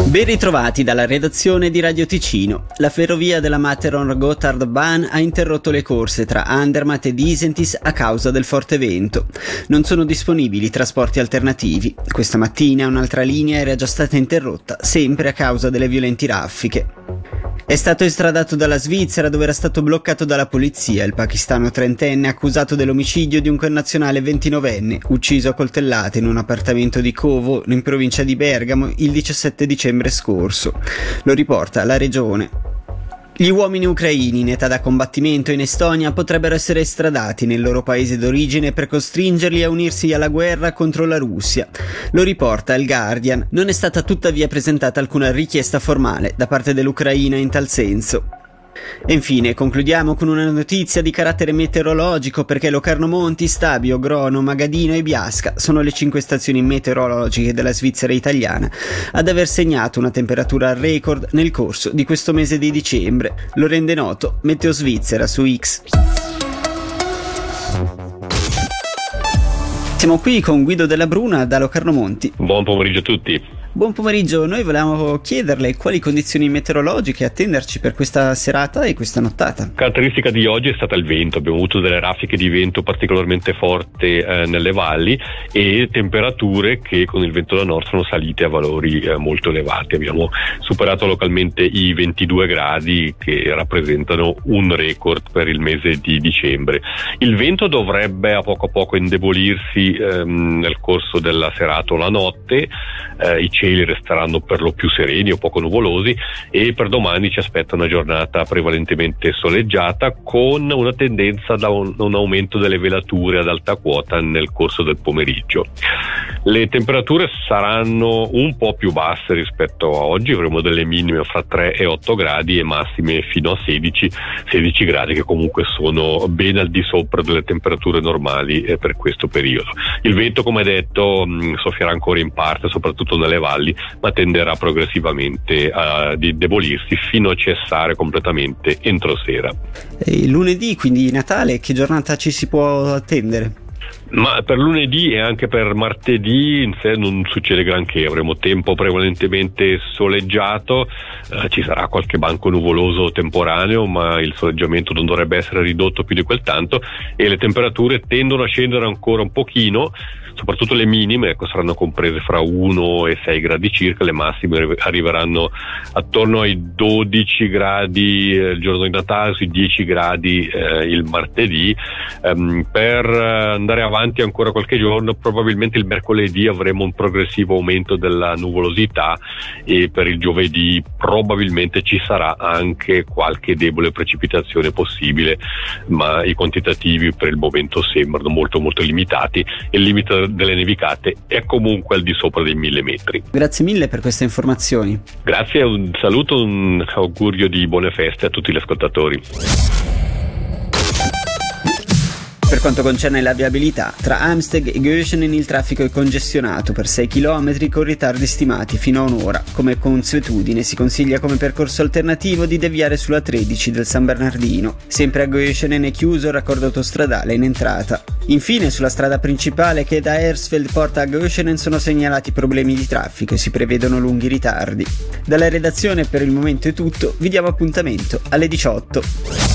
Ben ritrovati dalla redazione di Radio Ticino. La ferrovia della Matterhorn-Gotthardbahn ha interrotto le corse tra Andermatt e Disentis a causa del forte vento. Non sono disponibili trasporti alternativi. Questa mattina un'altra linea era già stata interrotta, sempre a causa delle violenti raffiche. È stato estradato dalla Svizzera, dove era stato bloccato dalla polizia, il pakistano trentenne accusato dell'omicidio di un connazionale 29enne, ucciso a coltellate in un appartamento di Kovo, in provincia di Bergamo, il 17 dicembre scorso. Lo riporta la regione. Gli uomini ucraini in età da combattimento in Estonia potrebbero essere estradati nel loro paese d'origine per costringerli a unirsi alla guerra contro la Russia. Lo riporta il Guardian. Non è stata tuttavia presentata alcuna richiesta formale da parte dell'Ucraina in tal senso. E infine concludiamo con una notizia di carattere meteorologico, perché Locarno Monti, Stabio, Grono, Magadino e Biasca sono le 5 stazioni meteorologiche della Svizzera italiana ad aver segnato una temperatura record nel corso di questo mese di dicembre. Lo rende noto Meteo Svizzera su X. Siamo qui con Guido Della Bruna da Locarno Monti. Buon pomeriggio a tutti. Buon pomeriggio, noi volevamo chiederle quali condizioni meteorologiche attenderci per questa serata e questa nottata. Caratteristica di oggi è stata il vento, abbiamo avuto delle raffiche di vento particolarmente forti nelle valli e temperature che con il vento da nord sono salite a valori molto elevati. Abbiamo superato localmente i 22 gradi che rappresentano un record per il mese di dicembre. Il vento dovrebbe a poco indebolirsi nel corso della serata o la notte, i cieli resteranno per lo più sereni o poco nuvolosi e per domani ci aspetta una giornata prevalentemente soleggiata con una tendenza da un aumento delle velature ad alta quota nel corso del pomeriggio. Le temperature saranno un po' più basse rispetto a oggi, avremo delle minime fra 3 e 8 gradi e massime fino a 16 gradi, che comunque sono ben al di sopra delle temperature normali per questo periodo. Il vento, come detto, soffierà ancora in parte, soprattutto nelle valli, ma tenderà progressivamente a indebolirsi fino a cessare completamente entro sera. E lunedì, quindi Natale, che giornata ci si può attendere? Ma per lunedì e anche per martedì in sé non succede granché, avremo tempo prevalentemente soleggiato, ci sarà qualche banco nuvoloso temporaneo, ma il soleggiamento non dovrebbe essere ridotto più di quel tanto e le temperature tendono a scendere ancora un pochino, soprattutto le minime, saranno comprese fra 1 e 6 gradi circa, le massime arriveranno attorno ai 12 gradi il giorno di Natale, sui 10 gradi il martedì. Per andare avanti ancora qualche giorno, probabilmente il mercoledì avremo un progressivo aumento della nuvolosità e per il giovedì probabilmente ci sarà anche qualche debole precipitazione possibile, ma i quantitativi per il momento sembrano molto limitati e il limite delle nevicate è comunque al di sopra dei 1000 metri. Grazie mille per queste informazioni. Grazie, un saluto, un augurio di buone feste a tutti gli ascoltatori. Per quanto concerne la viabilità, tra Amsteg e Göschenen il traffico è congestionato per 6 km con ritardi stimati fino a un'ora. Come consuetudine si consiglia come percorso alternativo di deviare sulla 13 del San Bernardino. Sempre a Göschenen è chiuso il raccordo autostradale in entrata. Infine, sulla strada principale che da Hersfeld porta a Göschenen sono segnalati problemi di traffico e si prevedono lunghi ritardi. Dalla redazione per il momento è tutto, vi diamo appuntamento alle 18.